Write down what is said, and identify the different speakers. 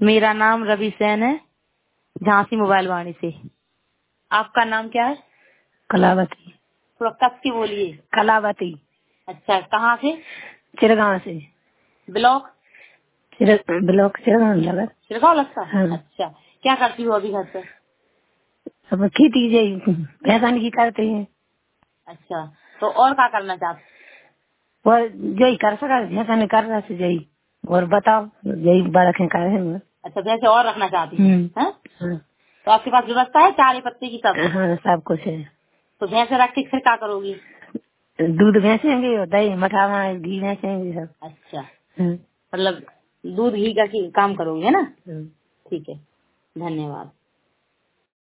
Speaker 1: मेरा नाम रवि सेन है, झांसी मोबाइल वाणी से। आपका नाम क्या है?
Speaker 2: कलावती।
Speaker 1: थोड़ा कस के बोलिए।
Speaker 2: कलावती।
Speaker 1: अच्छा, कहाँ से?
Speaker 2: चिरगांव से।
Speaker 1: ब्लॉक?
Speaker 2: ब्लॉक चिरगांव लगा।
Speaker 1: चिरगांव लगता?
Speaker 2: हाँ।
Speaker 1: अच्छा, क्या करती हो अभी घर पे?
Speaker 2: अब खेती भैंसान की करते हैं।
Speaker 1: अच्छा, तो और क्या करना चाहते?
Speaker 2: और यही कर सका भैंसान कर रहा से यही। और बताओ यही बड़ा कर है।
Speaker 1: अच्छा, जैसे और रखना चाहती हैं? हाँ? तो आपके पास व्यवस्था है चारे पत्ते की सब?
Speaker 2: हाँ, सब कुछ है।
Speaker 1: तो भैंसे रख के फिर क्या करोगी?
Speaker 2: दूध बेचेंगे और दही मठावा घी बेचेंगे सब।
Speaker 1: अच्छा, मतलब दूध घी का काम करोगे है ना? ठीक है, धन्यवाद।